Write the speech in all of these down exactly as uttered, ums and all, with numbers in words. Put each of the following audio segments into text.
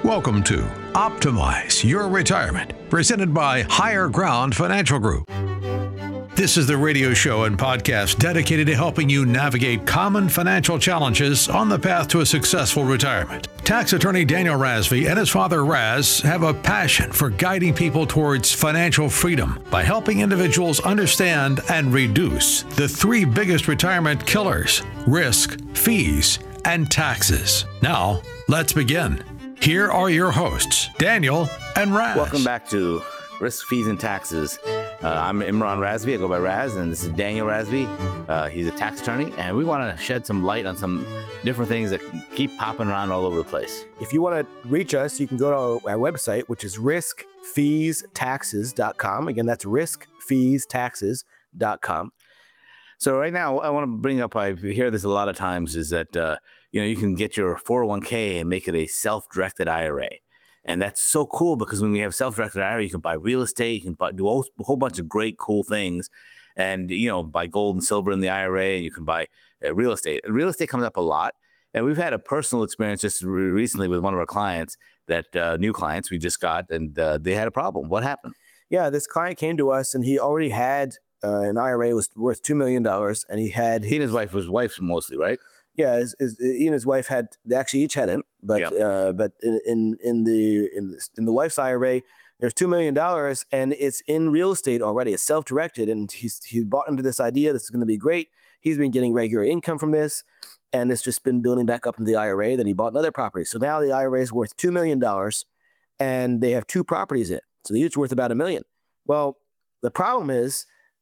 Welcome to Optimize Your Retirement, presented by Higher Ground Financial Group. This is the radio show and podcast dedicated to helping you navigate common financial challenges on the path to a successful retirement. Tax attorney Daniel Razvi and his father Raz have a passion for guiding people towards financial freedom by helping individuals understand and reduce the three biggest retirement killers: risk, fees, and taxes. Now, let's begin. Here are your hosts, Daniel and Raz. Welcome back to Risk, Fees, and Taxes. Uh, I'm Imran Razvi. I go by Raz, and this is Daniel Razvi. Uh, he's a tax attorney, and we want to shed some light on some different things that keep popping around all over the place. If you want to reach us, you can go to our, our website, which is risk fees taxes dot com. Again, that's risk fees taxes dot com. So right now, I want to bring up, I hear this a lot of times, is that uh, you know, you can get your four oh one k and make it a self-directed I R A. And that's so cool because when we have self-directed I R A, you can buy real estate, you can buy, do a whole, a whole bunch of great, cool things. And, you know, buy gold and silver in the I R A, you can buy uh, real estate. And real estate comes up a lot. And we've had a personal experience just re- recently with one of our clients, that uh, new clients we just got, and uh, they had a problem. What happened? Yeah, this client came to us and he already had uh, an I R A was worth two million dollars. And he had... He and his wife, was wife's mostly, right? Yeah, his, his, he and his wife had, they actually each had it, but yep. uh, but in, in in the in the, in the wife's I R A, there's two million dollars, and it's in real estate already. It's self-directed, and he's he bought into this idea. This is going to be great. He's been getting regular income from this, and it's just been building back up into the I R A. Then he bought another property, so now the I R A is worth two million dollars, and they have two properties in it, so they're each worth about a million. Well, the problem is,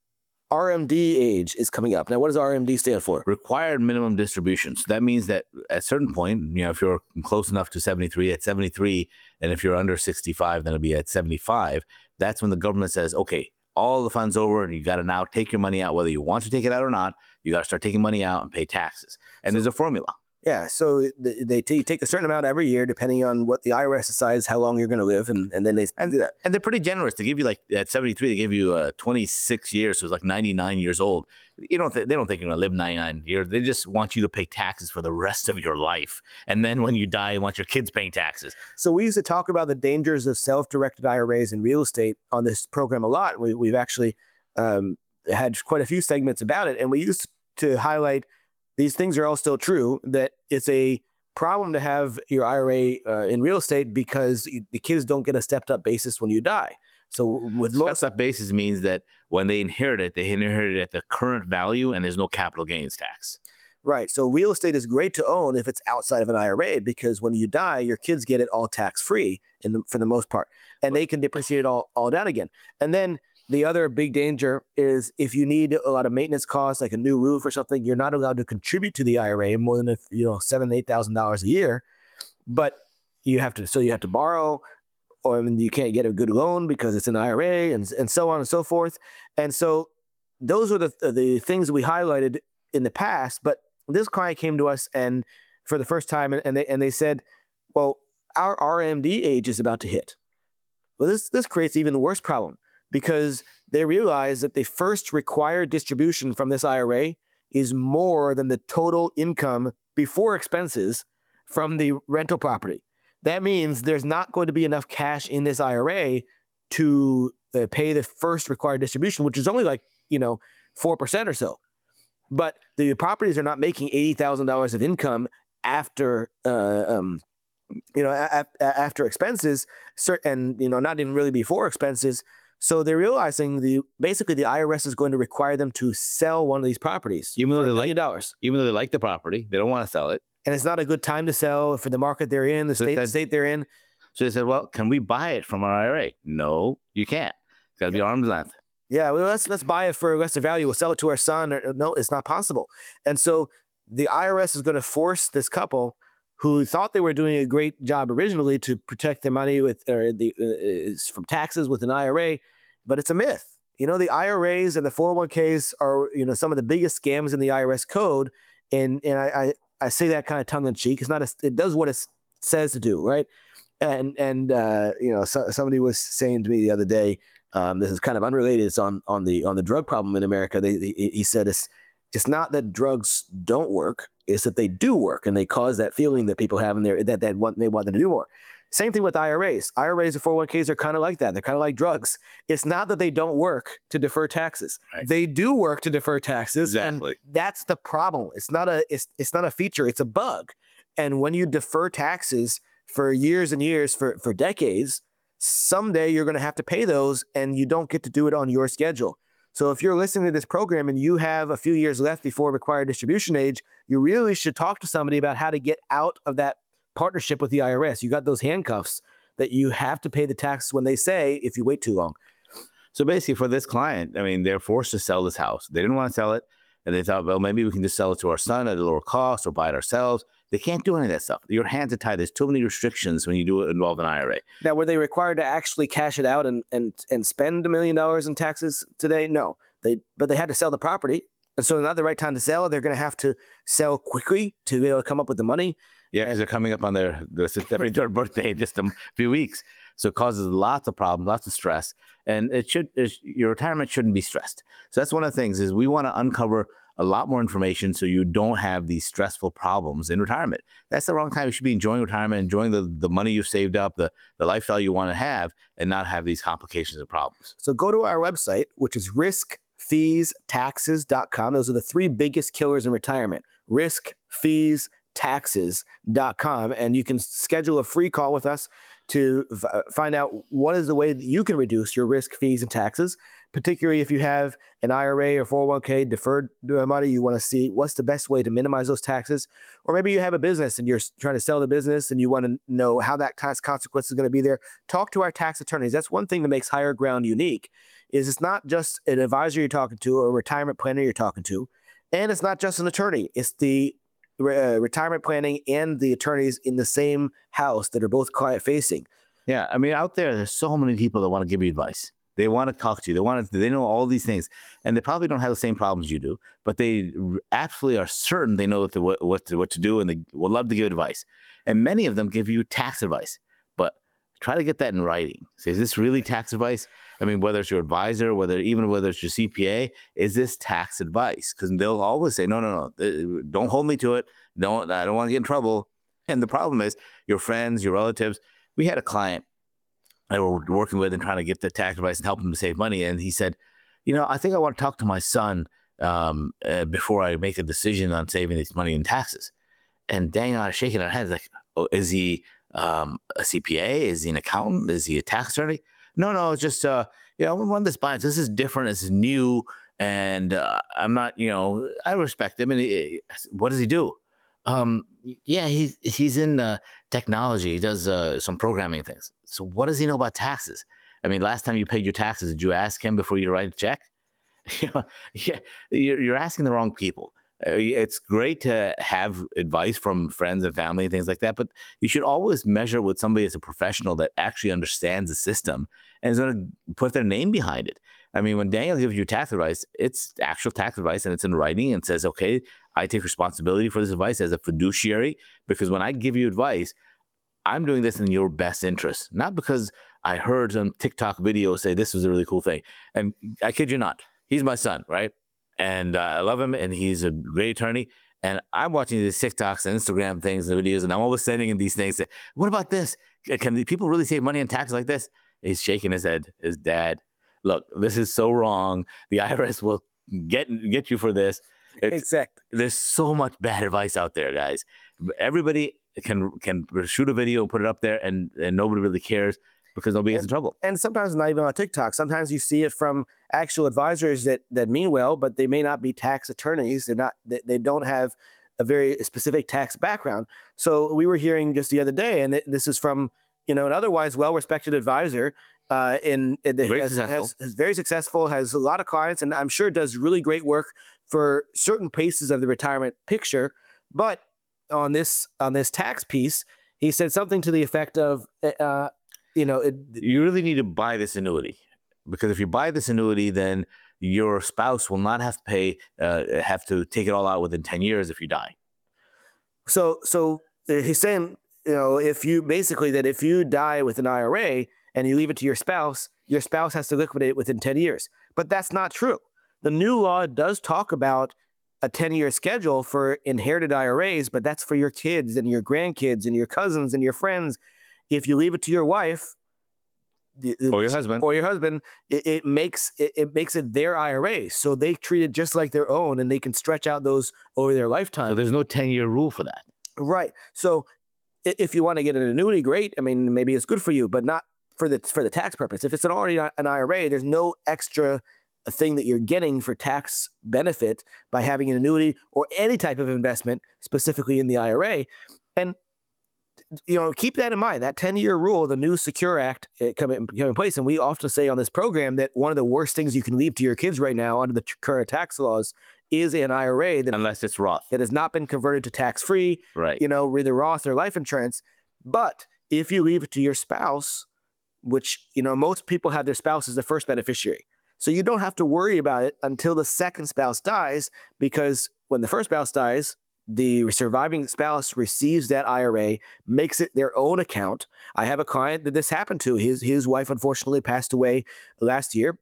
R M D age is coming up. Now, what does R M D stand for? Required minimum distributions. That means that at a certain point, you know, if you're close enough to seventy-three, at seventy-three, and if you're under sixty-five, then it'll be at seventy-five. That's when the government says, okay, all the funds over, and you got to now take your money out, whether you want to take it out or not. You got to start taking money out and pay taxes. And so, there's a formula. Yeah, so they t- take a certain amount every year, depending on what the I R S decides how long you're going to live, and, and then they and, do that. And they're pretty generous. They give you, like, at seventy-three, they give you uh, twenty-six years, so it's like ninety-nine years old. You don't th- they don't think you're going to live ninety-nine years. They just want you to pay taxes for the rest of your life. And then when you die, you want your kids paying taxes. So we used to talk about the dangers of self-directed I R As in real estate on this program a lot. We, we've actually um, had quite a few segments about it, and we used to highlight these things are all still true, that it's a problem to have your I R A uh, in real estate because the kids don't get a stepped up basis when you die. So with stepped up basis means that when they inherit it, they inherit it at the current value and there's no capital gains tax. Right. So real estate is great to own if it's outside of an I R A, because when you die, your kids get it all tax free in the, for the most part, and they can depreciate it all, all down again. And then the other big danger is if you need a lot of maintenance costs, like a new roof or something, you're not allowed to contribute to the I R A more than a, you know seven, eight thousand dollars a year. But you have to, so you have to borrow, or I mean, you can't get a good loan because it's an I R A, and and so on and so forth. And so those are the the things we highlighted in the past. But this client came to us and for the first time, and they and they said, well, our R M D age is about to hit. Well, this this creates even worse problem, because they realize that the first required distribution from this I R A is more than the total income before expenses from the rental property. That means there's not going to be enough cash in this I R A to uh, pay the first required distribution, which is only like, you know, four percent or so. But the properties are not making eighty thousand dollars of income after, uh, um, you know, a- a- after expenses, and, you know, not even really before expenses. So they're realizing the basically the I R S is going to require them to sell one of these properties, even though they like dollars. Even though they like the property, they don't want to sell it, and it's not a good time to sell for the market they're in, the so state, said, state they're in. So they said, "Well, can we buy it from our I R A?" No, you can't. It's got to be arm's length. Yeah, well, let's let's buy it for lesser value. We'll sell it to our son. Or, no, it's not possible. And so the I R S is going to force this couple, who thought they were doing a great job originally to protect their money with or the uh, from taxes with an I R A, but it's a myth. You know, the I R As and the four oh one k's are, you know, some of the biggest scams in the I R S code, and and I I, I say that kind of tongue in cheek. It's not a, it does what it says to do, right? And and uh, you know, so, somebody was saying to me the other day, um, this is kind of unrelated. It's on on the on the drug problem in America. They, they he said it's it's not that drugs don't work. It's that they do work and they cause that feeling that people have in there that, that want, they want them to do more. Same thing with I R As. I R As and four oh one k's are kind of like that. They're kind of like drugs. It's not that they don't work to defer taxes. Right. They do work to defer taxes. Exactly. And that's the problem. It's not a it's it's not a feature, it's a bug. And when you defer taxes for years and years, for, for decades, someday you're going to have to pay those and you don't get to do it on your schedule. So if you're listening to this program and you have a few years left before required distribution age, you really should talk to somebody about how to get out of that partnership with the I R S. You got those handcuffs that you have to pay the taxes when they say if you wait too long. So basically for this client, I mean, they're forced to sell this house. They didn't want to sell it. And they thought, well, maybe we can just sell it to our son at a lower cost or buy it ourselves. They can't do any of that stuff. Your hands are tied. There's too many restrictions when you do it involve an I R A. Now, were they required to actually cash it out and and and spend a million dollars in taxes today? No. They but they had to sell the property. And so not the right time to sell. They're going to have to sell quickly to be able to come up with the money. Yeah, because they're coming up on their, their seventy-third birthday in just a few weeks. So it causes lots of problems, lots of stress. And it should it's, your retirement shouldn't be stressed. So that's one of the things is we want to uncover a lot more information so you don't have these stressful problems in retirement. That's the wrong time. You should be enjoying retirement, enjoying the, the money you've saved up, the, the lifestyle you want to have, and not have these complications and problems. So go to our website, which is risk fees taxes dot com. Those are the three biggest killers in retirement. risk fees taxes dot com. And you can schedule a free call with us to f- find out what is the way that you can reduce your risk, fees, and taxes, particularly if you have an I R A or four oh one k deferred money. You want to see what's the best way to minimize those taxes. Or maybe you have a business and you're trying to sell the business and you want to know how that tax consequence is going to be there. Talk to our tax attorneys. That's one thing that makes Higher Ground unique, is it's not just an advisor you're talking to or a retirement planner you're talking to, and it's not just an attorney. It's the uh, retirement planning and the attorneys in the same house that are both client facing. Yeah, I mean, out there, there's so many people that want to give you advice. They want to talk to you. They want to. They know all these things, and they probably don't have the same problems you do, but they absolutely are certain they know what to, what to, what to do, and they will love to give advice. And many of them give you tax advice, but try to get that in writing. Say, is this really tax advice? I mean, whether it's your advisor, whether even whether it's your C P A, is this tax advice? Because they'll always say, no, no, no, don't hold me to it. Don't. I don't want to get in trouble. And the problem is, your friends, your relatives. We had a client I were working with and trying to get the tax advice and help him to save money. And he said, you know, I think I want to talk to my son um, uh, before I make a decision on saving this money in taxes. And Daniel and I are shaking our heads like, oh, is he um, a C P A? Is he an accountant? Is he a tax attorney? No, no, it's just, uh, you know, we want this bias. This is different. This is new. And uh, I'm not, you know, I respect him. And he, what does he do? Um, yeah, he's, he's in uh, technology. He does uh, some programming things. So what does he know about taxes? I mean, last time you paid your taxes, did you ask him before you write a check? You know, yeah, you're, you're asking the wrong people. Uh, it's great to have advice from friends and family and things like that, but you should always measure with somebody as a professional that actually understands the system and is going to put their name behind it. I mean, when Daniel gives you tax advice, it's actual tax advice and it's in writing and says, okay, I take responsibility for this advice as a fiduciary, because when I give you advice, I'm doing this in your best interest, not because I heard some TikTok video say this was a really cool thing. And I kid you not, he's my son, right? And uh, I love him, and he's a great attorney. And I'm watching these TikToks and Instagram things and videos, and I'm always sending him these things. That, what about this? Can the people really save money on taxes like this? He's shaking his head. His dad, look, this is so wrong. The I R S will get get you for this. It's, Exactly. There's so much bad advice out there, guys. Everybody can can shoot a video and put it up there, and, and nobody really cares because nobody gets in trouble. And sometimes not even on TikTok. Sometimes you see it from actual advisors that that mean well, but they may not be tax attorneys. They're not. They, they don't have a very specific tax background. So we were hearing just the other day, and this is from you know an otherwise well-respected advisor. Uh, in, in Very has, successful. has, has very successful, has a lot of clients, and I'm sure does really great work for certain pieces of the retirement picture. But on this on this tax piece, he said something to the effect of, uh, you know, it, You really need to buy this annuity, because if you buy this annuity, then your spouse will not have to pay, uh, have to take it all out within ten years if you die. so so uh, he's saying, you know, if you basically that if you die with an I R A and you leave it to your spouse, your spouse has to liquidate it within ten years. But that's not true. The new law does talk about a ten-year schedule for inherited I R As, but that's for your kids and your grandkids and your cousins and your friends. If you leave it to your wife or your husband, or your husband, it, it makes it, it makes it their I R A. So they treat it just like their own, and they can stretch out those over their lifetime. So there's no ten-year rule for that. Right. So if you want to get an annuity, great. I mean, maybe it's good for you, but not for the for the tax purpose. If it's an already an I R A, there's no extra thing that you're getting for tax benefit by having an annuity or any type of investment specifically in the I R A. And you know, keep that in mind. That ten-year rule, the new Secure Act, it come in, come in place. And we often say on this program that one of the worst things you can leave to your kids right now under the current tax laws is an I R A that, unless it's Roth, that has not been converted to tax-free, right? You know, either Roth or life insurance. But if you leave it to your spouse, which, you know, most people have their spouse as the first beneficiary. So you don't have to worry about it until the second spouse dies, because when the first spouse dies, the surviving spouse receives that I R A, makes it their own account. I have a client that this happened to. His his wife unfortunately passed away last year.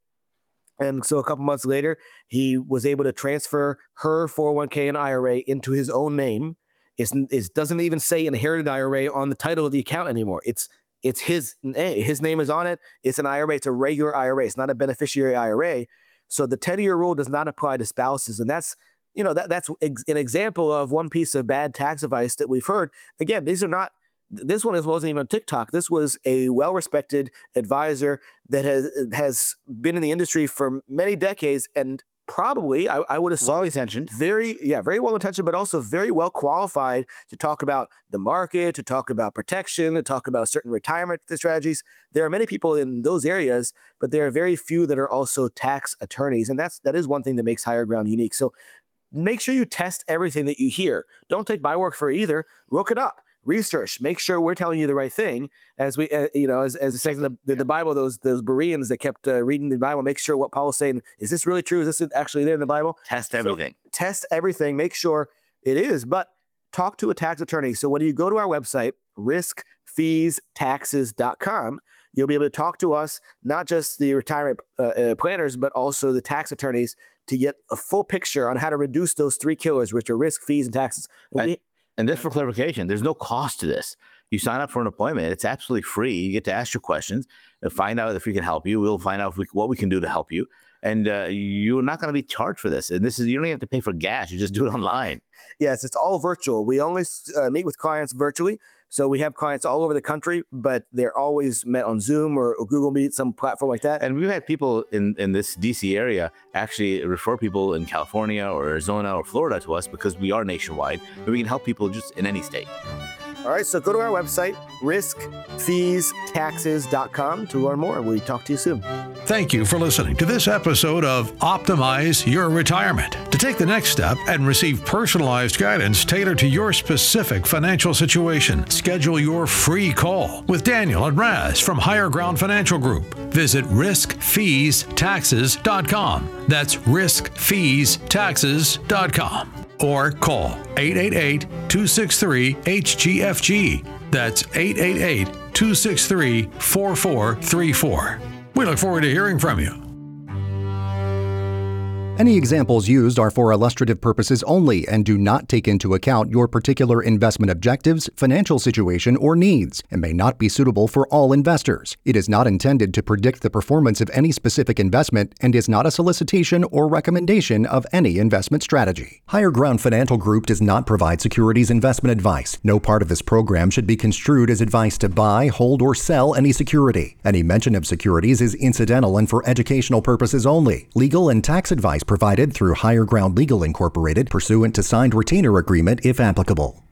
And so a couple months later, he was able to transfer her four oh one k and I R A into his own name. It's, it doesn't even say inherited I R A on the title of the account anymore. It's it's his his name is on it. It's an I R A. It's a regular I R A. It's not a beneficiary I R A. So the ten-year rule does not apply to spouses, and that's you know that that's ex- an example of one piece of bad tax advice that we've heard. Again, these are not. This one wasn't even on TikTok. This was a well-respected advisor that has has been in the industry for many decades, and probably I, I would assume well intentioned, very yeah, very well intentioned, but also very well qualified to talk about the market, to talk about protection, to talk about certain retirement strategies. There are many people in those areas, but there are very few that are also tax attorneys, and that's that is one thing that makes Higher Ground unique. So make sure you test everything that you hear. Don't take my word for it either. Look it up. Research, make sure we're telling you the right thing. As we, uh, you know, as as it says in the, the, the Bible, those those Bereans that kept uh, reading the Bible, make sure what Paul is saying, is this really true? Is this actually there in the Bible? Test everything. So, test everything. Make sure it is. But talk to a tax attorney. So when you go to our website, risk fees taxes dot com, you'll be able to talk to us, not just the retirement uh, uh, planners, but also the tax attorneys, to get a full picture on how to reduce those three killers, which are risk, fees, and taxes. And- we, And just for clarification, there's no cost to this. You sign up for an appointment. It's absolutely free. You get to ask your questions and find out if we can help you. We'll find out if we, what we can do to help you. And uh, you're not going to be charged for this. And this is, you don't even have to pay for gas. You just do it online. Yes, it's all virtual. We only uh, meet with clients virtually. So we have clients all over the country, but they're always met on Zoom or, or Google Meet, some platform like that. And we've had people in, in this D C area actually refer people in California or Arizona or Florida to us, because we are nationwide, but we can help people just in any state. All right, so go to our website, risk fees taxes dot com, to learn more. We'll talk to you soon. Thank you for listening to this episode of Optimize Your Retirement. To take the next step and receive personalized guidance tailored to your specific financial situation, schedule your free call with Daniel and Raz from Higher Ground Financial Group. Visit risk fees taxes dot com. That's risk fees taxes dot com. Or call eight eight eight, two six three, H G F G. That's eight eight eight, two six three, four four three four. We look forward to hearing from you. Any examples used are for illustrative purposes only and do not take into account your particular investment objectives, financial situation, or needs, and may not be suitable for all investors. It is not intended to predict the performance of any specific investment and is not a solicitation or recommendation of any investment strategy. Higher Ground Financial Group does not provide securities investment advice. No part of this program should be construed as advice to buy, hold, or sell any security. Any mention of securities is incidental and for educational purposes only. Legal and tax advice provided through Higher Ground Legal Incorporated pursuant to signed retainer agreement if applicable.